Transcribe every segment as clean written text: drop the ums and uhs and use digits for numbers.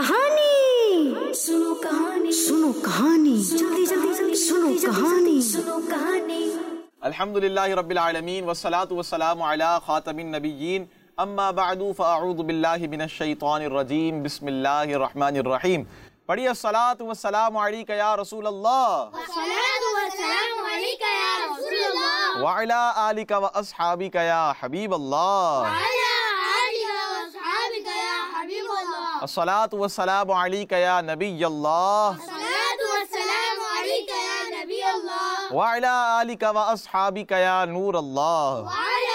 कहानी सुनो, कहानी सुनो, कहानी जल्दी जल्दी जल्दी सुनो, कहानी सुनो, कहानी। अल्हम्दुलिल्लाहि रब्बिल आलमीन वस्सलातु वस्सलामु अला खातमिन नबिय्यीन अम्मा बअदु फअऊज़ु बिल्लाहि मिनश शैतानिर रजीम बिस्मिल्लाहिर रहमानिर रहीम। पढ़िए अस्सलातु वस्सलामु अलैका या रसूल अल्लाह व अला आलिका व अस्हाबिका या हबीब अल्लाह। अस्सलातु वस्सलामु अलैका या नबी अल्लाह व अला आलिका व अस्हाबिका या नूर अल्लाह।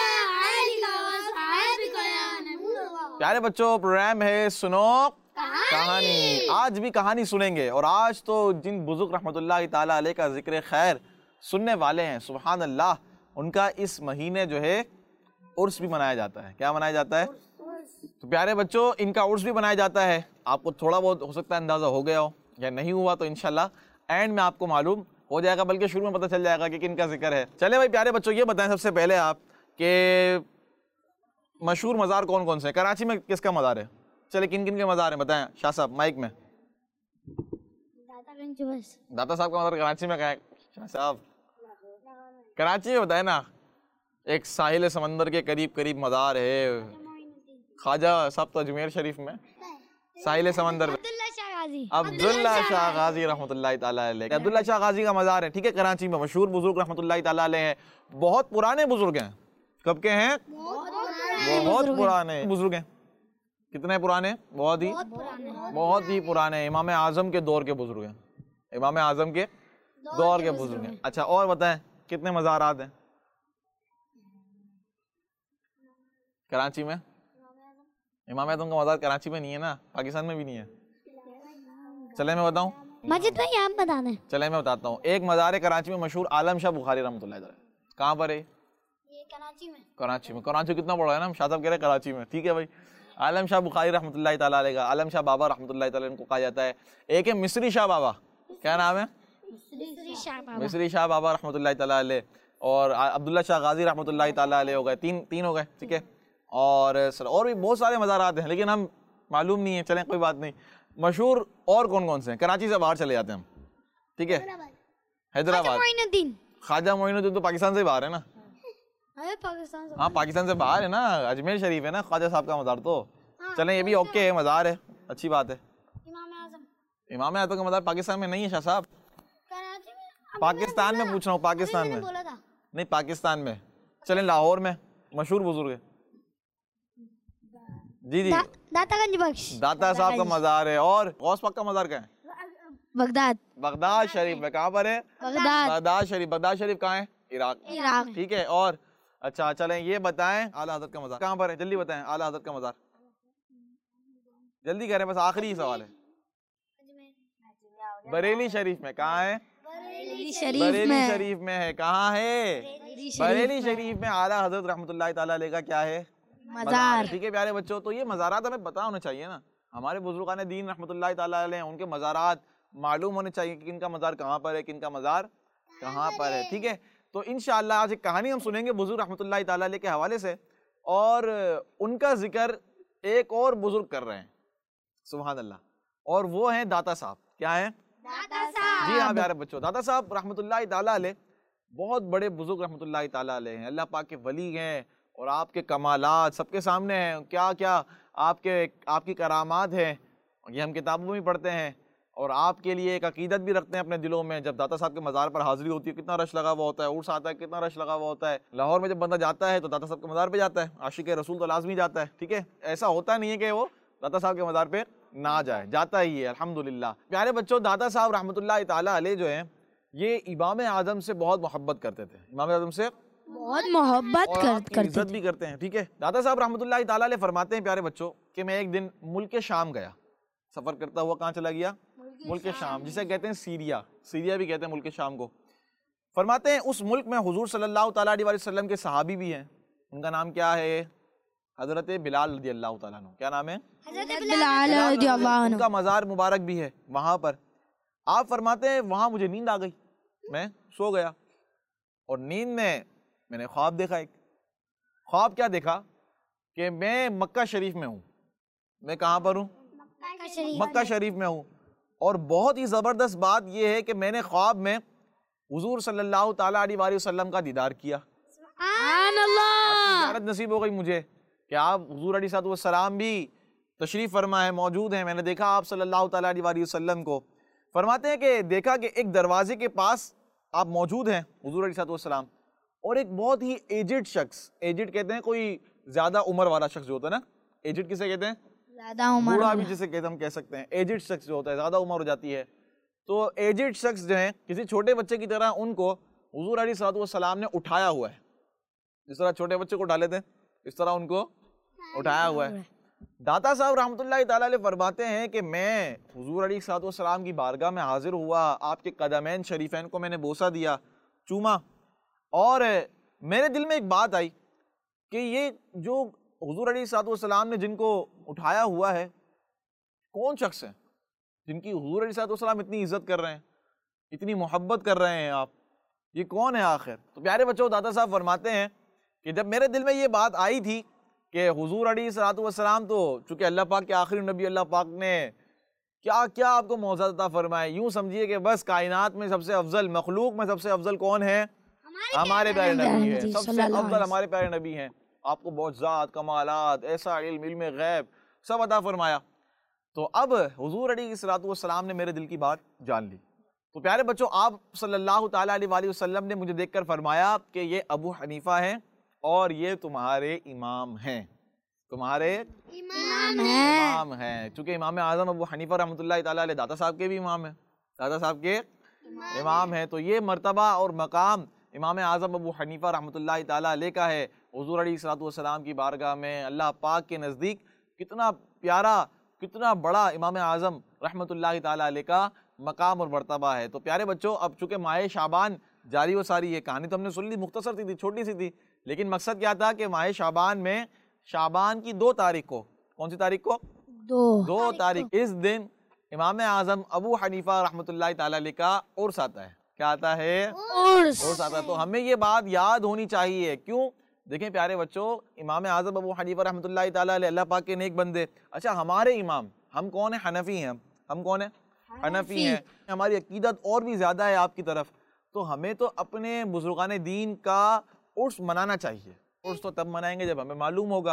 प्यारे बच्चों, प्रोग्राम है सुनो कहानी। आज भी कहानी सुनेंगे और आज तो जिन बुजुर्ग रहमतुल्लाहि ताला अलैह का जिक्र खैर सुनने वाले हैं, सुभान अल्लाह, उनका इस महीने जो है उर्स भी मनाया जाता है। क्या मनाया जाता है? तो प्यारे बच्चों, इनका उर्स भी मनाया जाता है। आपको थोड़ा बहुत हो सकता है अंदाज़ा हो गया हो, या नहीं हुआ तो इंशाल्लाह एंड में आपको मालूम हो जाएगा, बल्कि शुरू में पता चल जाएगा कि किन का जिक्र है। चले भाई प्यारे बच्चों, ये बताएं सबसे पहले आप कि मशहूर मज़ार कौन कौन से हैं? कराची में किसका मज़ार है? चले किन किन के मज़ार हैं बताएं शाह साहब, माइक में। दाता साहब का मज़ार कराची में कहाँ है? शाह साहब कराची में बताए ना। एक साहिल समंदर के करीब करीब मज़ार है ख्वाजा साहब तो अजमेर शरीफ में, साहिल समंदर में अब्दुल्ला शाह गाजी रहमतुल्लाहि ताला अलैह, अब्दुल्ला शाह गाजी का मज़ार है, ठीक है, कराची में। मशहूर बुजुर्ग रहमतुल्लाहि ताला अलैह हैं, बहुत पुराने बुजुर्ग हैं। कब के हैं? बहुत पुराने बुजुर्ग हैं। कितने पुराने? बहुत ही पुराने। इमाम आजम के दौर के बुजुर्ग हैं, इमाम आजम के दौर के बुजुर्ग हैं। अच्छा, और बताएं कितने मज़ारात हैं कराची में? इमाम आजम का मज़ार कराची में नहीं है ना, पाकिस्तान में भी नहीं है। चले मैं बताऊं? मस्जिद में आप बताना है। चले मैं बताता हूँ। एक मज़ार है कराची में मशहूर, आलम शाह बुखारी रहमतुल्लाह अलैह। कहाँ पर है? ये कराची में। कराची में। कराची कितना बड़ा है ना, हम शाह साहब कह रहे हैं कराची में, ठीक है भाई। आलम शाह बुखारी रहमतुल्लाह ताला अलैह का, आलम शाह बाबा रहमतुल्लाह ताला इनको कहा जाता है। एक है मिस्री शाह बाबा, क्या नाम है? मिस्री शाह बाबा रहमतुल्लाह ताला अलैह, और अब्दुल्ला शाह गाजी रहमतुल्लाह ताला अलैह हो गए, तीन हो गए, ठीक है। और भी बहुत सारे मज़ारात हैं, लेकिन हम मालूम नहीं है, चलें कोई बात नहीं। मशहूर और कौन कौन से हैं? कराची से बाहर चले जाते हैं हम, ठीक है। हैदराबाद, ख्वाजा मोइनुद्दीन तो पाकिस्तान से बाहर है ना। पाकिस्तान से? हाँ, पाकिस्तान से बाहर है ना, अजमेर शरीफ है ना ख्वाजा साहब का मज़ार। तो चलें, ये भी ओके है, मज़ार है, अच्छी बात है। इमाम आज़म का मज़ार पाकिस्तान में नहीं है शाह साहब, पाकिस्तान में पूछ रहा हूँ, पाकिस्तान में नहीं, पाकिस्तान में। चलें, लाहौर में मशहूर बुजुर्ग है जी जी, दातागंज बख्श, दाता साहब का मज़ार है। और गौस पाक का मज़ार कहाँ है? बगदाद शरीफ में। कहाँ पर है? बगदाद शरीफ। बगदाद शरीफ कहाँ है? इराक, ठीक है। और अच्छा, चलें ये बताएं आला हज़रत का मज़ार कहाँ पर है? जल्दी बताएं आला हज़रत का मज़ार, जल्दी करें, बस आखिरी सवाल है। बरेली शरीफ में। कहाँ है? बरेली शरीफ में है। कहाँ है? बरेली शरीफ में आला हज़रत रहमतुल्लाहि ताला अलैह का क्या है? मज़ार, ठीक है प्यारे बच्चों। तो ये मज़ारात हमें पता होना चाहिए ना, हमारे बुजुर्गान दीन रहमतुल्लाहि ताला अलैह उनके मज़ारात मालूम होने चाहिए कि किनका मज़ार कहाँ पर है, किनका मज़ार कहाँ पर है, ठीक है। तो इंशाअल्लाह आज एक कहानी हम सुनेंगे बुजुर्ग रहमतुल्लाहि ताला अलैह के हवाले से, और उनका जिक्र एक और बुजुर्ग कर रहे हैं, सुभान अल्लाह, और वो हैं दाता साहब। क्या है? दाता साहब। जी हाँ प्यारे बच्चों, दाता साहब रहमतुल्लाहि ताला अलैह बहुत बड़े बुजुर्ग रहमतुल्लाहि ताला अलैह हैं, अल्लाह पाक के वली हैं, और आपके कमालात सबके सामने हैं, क्या क्या आपकी करामात हैं, ये हम किताबों में पढ़ते हैं, और आपके लिए एक अकीदत भी रखते हैं अपने दिलों में। जब दाता साहब के मज़ार पर हाज़िरी होती है, कितना रश लगा हुआ होता है, उर्स आता है, कितना रश लगा हुआ होता है। लाहौर में जब बंदा जाता है तो दाता साहब के मज़ार पे जाता है, आशिक रसूल तो लाजमी जाता है, ठीक है। ऐसा होता नहीं है कि वो दाता साहब के मज़ार पे ना जाए, जाता ही है, अल्हम्दुलिल्लाह। प्यारे बच्चों, दाता साहब रहमतुल्लाहि ताला अलैह जो हैं, ये इमाम आज़म से बहुत मोहब्बत करते थे, इमाम आज़म से बहुत मोहब्बत करते, इज्जत भी करते हैं, ठीक है। दाता साहब रहमतुल्लाहि ताला अलैह फरमाते हैं प्यारे बच्चों कि मैं एक दिन मुल्क शाम गया, सफ़र करता हुआ कहाँ चला गया? मुल्क शाम, जिसे कहते हैं सीरिया भी कहते हैं मुल्क शाम को। फरमाते हैं उस मुल्क में हुजूर सल्लल्लाहु ताला अलैहि वसल्लम के सहाबी भी हैं, उनका नाम क्या है? हज़रत बिलाल रज़ियल्लाहु ताला अन्हु। क्या नाम है? हज़रत बिलाल रज़ियल्लाहु अन्हु। उनका मज़ार मुबारक भी है वहाँ पर। आप फरमाते हैं वहाँ मुझे नींद आ गई, मैं सो गया, और नींद में मैंने ख्वाब देखा। एक ख्वाब क्या देखा कि मैं मक्का शरीफ में हूँ। मैं कहाँ पर हूँ? मक्का शरीफ में हूँ। और बहुत ही ज़बरदस्त बात यह है कि मैंने ख्वाब में हुजूर सल्लल्लाहु ताला अलैहि वसल्लम का दीदार किया। ज़ियारत नसीब हो गई मुझे कि आप हुजूर अलैहिस्सलाम भी तशरीफ़ फरमा है, मौजूद हैं। मैंने देखा आप सल्लल्लाहु ताला अलैहि वसल्लम को। फरमाते हैं कि देखा कि एक दरवाजे के पास आप मौजूद हैं हुजूर अलैहिस्सलाम, और एक बहुत ही एजिड शख्स, एजिड कहते हैं कोई ज़्यादा उम्र वाला शख्स जो होता है ना, एजिड किसे कहते हैं? ज़्यादा उम्र, बूढ़ा भी जिसे कहते हम कह सकते हैं। एजिड शख्स जो होता है, ज़्यादा उम्र हो जाती है, तो एजिड शख्स जो हैं किसी छोटे बच्चे की तरह उनको हुजूर अलैहिस्सलाम ने उठाया हुआ है। जिस तरह छोटे बच्चे को उठा लेते हैं, इस तरह उनको उठाया हुआ है। दाता साहब रहमतुल्लाहि ताला अलैह फरमाते हैं कि मैं हुजूर अलैहिस्सलाम की बारगाह में हाजिर हुआ, आपके कदमैन शरीफैन को मैंने बोसा दिया, चूमा, और मेरे दिल में एक बात आई कि ये जो हुजूर अलैहिस्सलाम ने जिनको उठाया हुआ है कौन शख्स है जिनकी हुजूर अलैहिस्सलाम इतनी इज्जत कर रहे हैं, इतनी मोहब्बत कर रहे हैं आप, ये कौन है आखिर? तो प्यारे बच्चों, दाता साहब फरमाते हैं कि जब मेरे दिल में ये बात आई थी कि हुजूर अलैहिस्सलाम तो चूँकि अल्लाह पाक के आखिरी नबी, अल्लाह पाक ने क्या क्या आपको मौज़ज़त अता फरमाए, यूँ समझिए कि बस कायनात में सबसे अफजल, मखलूक में सबसे अफजल कौन है? हमारे प्यारे नबी है, सबसे अफजल हमारे प्यारे नबी हैं। आपको बहुत ज़ात, कमालात, ऐसा इल्म गैब सब अता फरमाया। तो अब हुजूर अलैहिस्सलाम ने मेरे दिल की बात जान ली। तो प्यारे बच्चों, आप सल्लल्लाहु ताला अलैहि वसल्लम ने मुझे देखकर फरमाया कि ये अबू हनीफा हैं और ये तुम्हारे इमाम हैं, तुम्हारे इमाम हैं। चूँकि इमाम आज़म अबू हनीफा रहमतुल्लाहि ताला अलैह दाता साहब के भी इमाम हैं, दाता साहब के इमाम हैं, तो ये मर्तबा और मकाम इमाम आज़म अबू हनीफा रहमतुल्लाहि ताला अलैह का है। हुजूर अलैहिस्सलाम की बारगाह में अल्लाह पाक के नज़दीक कितना प्यारा, कितना बड़ा इमाम आज़म रहमतुल्लाहि ताला अलैह का मकाम और मर्तबा है। तो प्यारे बच्चों, अब चूँकि माह शाबान जारी व सारी, ये कहानी तो हमने सुन ली, मुख्तसर सी थी, छोटी सी थी, लेकिन मकसद क्या था कि माह शाबान में शाबान की 2 तारीख को, कौन सी तारीख को? 2 तारीख, इस दिन इमाम आज़म अबू हनीफा रहमतुल्लाहि ताला अलैह का उर्स आता है। क्या आता है? उर्स आता है। तो हमें ये बात याद होनी चाहिए। क्यों? देखें प्यारे बच्चों, इमाम आज़म अबू हनीफा रहमतुल्लाहि ताला अलैह अल्लाह पाक के नेक बंदे। अच्छा, हमारे इमाम हम कौन है? हनफी हैं। हम कौन है? हनफी हैं। हमारी अकीदत और भी ज़्यादा है आपकी तरफ, तो हमें तो अपने बुजुर्गान दीन का उर्स मनाना चाहिए। उर्स तो तब मनाएंगे जब हमें मालूम होगा,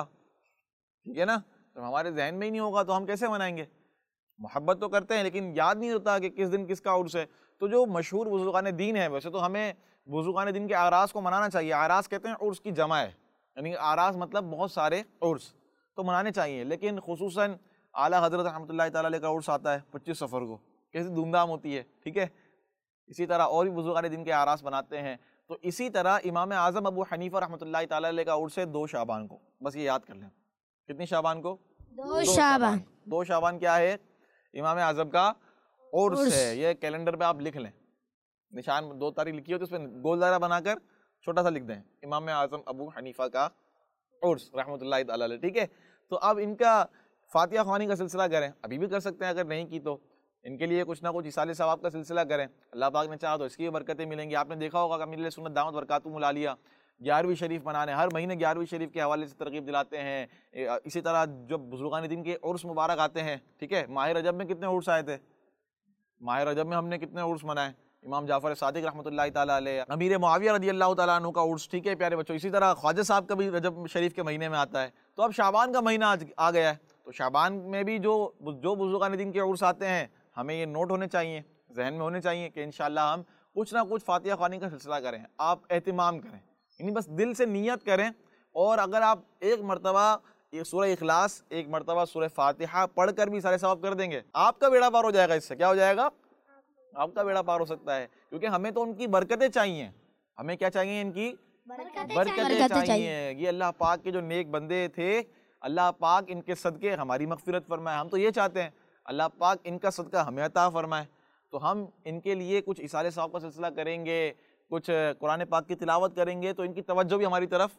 ठीक है ना? जब हमारे जहन में ही नहीं होगा तो हम कैसे मनाएंगे? मोहब्बत तो करते हैं लेकिन याद नहीं होता कि किस दिन किसका उर्स है। तो जो मशहूर बुजुर्गान दीन है, वैसे तो हमें बुजुर्गान दीन के आरास को मनाना चाहिए। आरास कहते हैं उर्स की जमा है, यानी आरास मतलब बहुत सारे उर्स, तो मनाने चाहिए। लेकिन खुसूसन आला हज़रत रहमतुल्लाहि ताला अलैह का उर्स आता है 25 सफ़र को, कैसी धूमधाम होती है, ठीक है? इसी तरह और भी बुजुर्गान दीन के आरास बनाते हैं। तो इसी तरह इमाम आज़म अबू हनीफा रहमतुल्लाहि ताला अलैह का उर्स है 2 शाबान को। बस ये याद कर लें। कितनी शाबान को? 2 शाबान। 2 शाबान क्या है? इमाम आज़म का उर्स है। ये कैलेंडर पे आप लिख लें, निशान 2 तारीख लिखी होती है, उस पर गोल दायरा बनाकर छोटा सा लिख दें, इमाम आज़म अबू हनीफा का उर्स रहमतुल्लाहि ताला अलैह, ठीक है? तो अब इनका फातिहा ख़वानी का सिलसिला करें, अभी भी कर सकते हैं, अगर नहीं की तो इनके लिए कुछ ना कुछ इसाले सवाब का सिलसिला करें। अल्लाह पाक ने चाहा तो इसकी बरकतें मिलेंगी। आपने देखा होगा कि अमीर सुन्नत दामत बरकातुहुल आलिया 11वीं शरीफ मनाने हर महीने 11वीं शरीफ के हवाले से तरगीब दिलाते हैं। इसी तरह जब बुजुर्गान दीन के उर्स मुबारक आते हैं, ठीक है? माह रजब में कितने उर्स आए थे? माह रजब में हमने कितने उर्स मनाए? इमाम जाफ़र सादिक रहमतुल्लाहि ताला अलैह, अमीर मुआविया रज़ियल्लाहु ताला अन्हु का उर्स, ठीक है प्यारे बच्चों? इसी तरह ख्वाजा साहब का भी रजब शरीफ के महीने में आता है। तो अब शाबान का महीना आज आ गया है, तो शाबान में भी जो बुजुर्गान दीन के उर्स आते हैं, हमें ये नोट होने चाहिए, जहन में होने चाहिए कि इंशाअल्लाह हम कुछ ना कुछ फातिहा ख़वानी का सिलसिला करें। आप एहतिमाम करें, यानी बस दिल से नियत करें। और अगर आप एक मरतबा सूरह इखलास, एक मरतबा सूरह फातिहा पढ़ कर भी सारे सवाब कर देंगे, आपका बेड़ा पार हो जाएगा। इससे क्या हो जाएगा? आपका बेड़ा पार हो सकता है। क्योंकि हमें तो उनकी बरकतें चाहिए। हमें क्या चाहिए? इनकी बरकतें चाहिए। ये अल्लाह पाक के जो नेक बंदे थे, अल्लाह पाक इनके सदके हमारी मग़फ़िरत फरमाए। हम तो ये चाहते हैं अल्लाह पाक इनका सदका हमें अता फरमाए। तो हम इनके लिए कुछ इसाले सवाब का सिलसिला करेंगे, कुछ कुरान पाक की तिलावत करेंगे, तो इनकी तवज्जो भी हमारी तरफ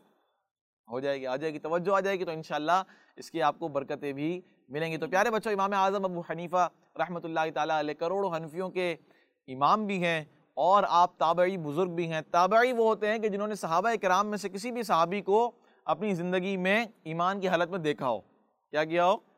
हो जाएगी, आ जाएगी, तवज्जो आ जाएगी, तो इंशाअल्लाह इसकी आपको बरकतें भी मिलेंगी। तो प्यारे बच्चों, इमाम आज़म अबू हनीफा रहमतुल्लाहि ताला अलैह करोड़ों हनफियों के इमाम भी हैं और आप ताबई बुज़ुर्ग भी हैं। ताबई वो होते हैं कि जिन्होंने सहाबा किराम में से किसी भी सहाबी को अपनी ज़िंदगी में ईमान की हालत में देखा हो। क्या किया हो?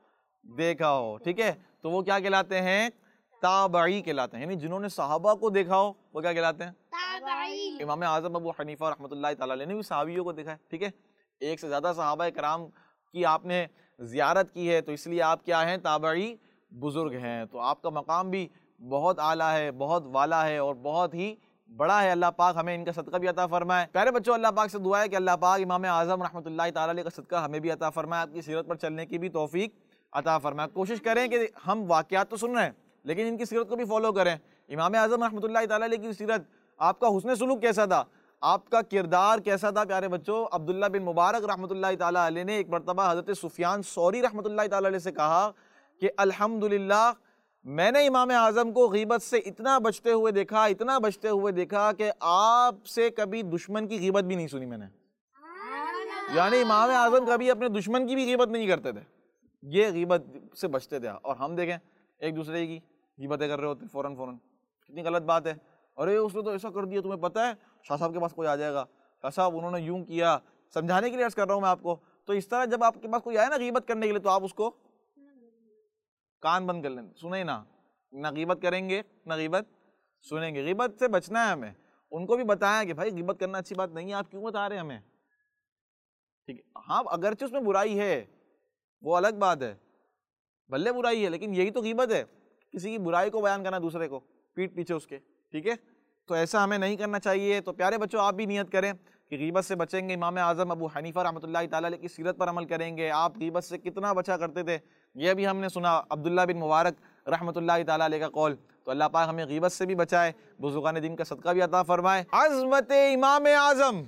देखा हो, ठीक है, तो वो क्या कहलाते हैं? ताबई कहलाते हैं। यानी जिन्होंने सहाबा को देखा हो वो क्या कहलाते हैं? ताबई। इमाम आज़म अबू हनीफा रहमतुल्लाहि तआला अलैह ने भी सहाबियों को देखा है, ठीक है, एक से ज़्यादा सहाबा कराम की आपने ज़ियारत की है, तो इसलिए आप क्या हैं? ताबई बुज़ुर्ग हैं। तो आपका मकाम भी बहुत आला है, बहुत वाला है और बहुत ही बड़ा है। अल्लाह पाक हमें इनका सदका भी अता फरमाए। प्यारे बच्चों, अल्लाह पाक से दुआ है कि अल्लाह पाक इमाम आज़म रहमतुल्लाहि तआला अलैह का सदका हमें भी अता फरमाए, आपकी सीरत पर चलने की भी तौफीक अता फरमाए। कोशिश करें कि हम वाक़यात तो सुन रहे हैं लेकिन इनकी सीरत को भी फॉलो करें। इमाम आज़म रहमतुल्लाहि तआला अलैह की सीरत, आपका हुस्न सुलूक कैसा था, आपका किरदार कैसा था? प्यारे बच्चों, अब्दुल्ला बिन मुबारक रहमतुल्लाहि तआला अलैह ने एक मरतबा हज़रत सुफियान सौरी रहमतुल्लाहि तआला अलैह से कहा कि अल्हम्दुलिल्लाह, मैंने इमाम आज़म को गीबत से इतना बचते हुए देखा, इतना बचते हुए देखा कि आपसे कभी दुश्मन की गीबत भी नहीं सुनी मैंने। यानी इमाम आज़म कभी अपने दुश्मन की भी गीबत नहीं करते थे, ये गीबत से बचते थे। और हम देखें एक दूसरे की गीबतें कर रहे होते फौरन, कितनी गलत बात है। अरे उसने तो ऐसा कर दिया, तुम्हें पता है, शाह साहब के पास कोई आ जाएगा, शाह साहब उन्होंने यूं किया, समझाने के लिए अर्ज कर रहा हूँ मैं आपको। तो इस तरह जब आपके पास कोई आए ना गीबत करने के लिए, तो आप उसको कान बंद कर लें, सुने ना, ना गीबत करेंगे ना गीबत सुनेंगे। गीबत से बचना है हमें। उनको भी बताया कि भाई गीबत करना अच्छी बात नहीं है, आप क्यों बता रहे हैं हमें, ठीक है। हाँ, अगरचे उसमें बुराई है वो अलग बात है, भले बुराई है, लेकिन यही तो गीबत है, किसी की बुराई को बयान करना दूसरे को पीठ पीछे उसके, ठीक है। तो ऐसा हमें नहीं करना चाहिए। तो प्यारे बच्चों, आप भी नियत करें कि गीबत से बचेंगे। इमाम आज़म अबू हनीफा रहमतुल्लाहि तआला अलैह की सीरत पर अमल करेंगे। आप गीबत से कितना बचा करते थे ये भी हमने सुना, अब्दुल्ला बिन मुबारक रहमतुल्लाहि तआला अलैह का कौल। तो अल्लाह पाक हमें गीबत से भी बचाए, बुज़ुर्गान दिन का सदका भी अता फरमाए। अज़मत इमाम आज़म,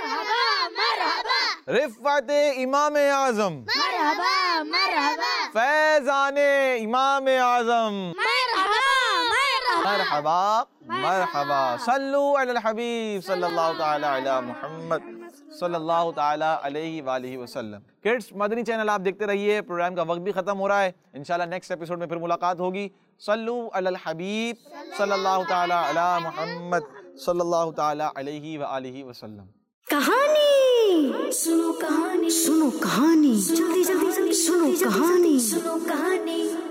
रिफ़अत इमाम आज़म, फैज़ाने इमाम आज़म, मरहबा मरहबा। सल्लु अलल हबीब सल्लल्लाहु ताला अला मुहम्मद सल्लल्लाहु ताला अलैहि वालिहि वसल्लम। किड्स मदनी चैनल आप देखते रहिए। प्रोग्राम का वक्त भी खत्म हो रहा है, इंशाल्लाह नेक्स्ट एपिसोड में फिर मुलाकात होगी। सल्लु अलल हबीब सल्लल्लाहु ताला अला मुहम्मद सल्लल्लाहु ताला अलैहि वालिहि वसल्लम। कहानी सुनो, कहानी सुनो, कहानी जल्दी जल्दी जल्दी सुनो, कहानी सुनो, कहानी।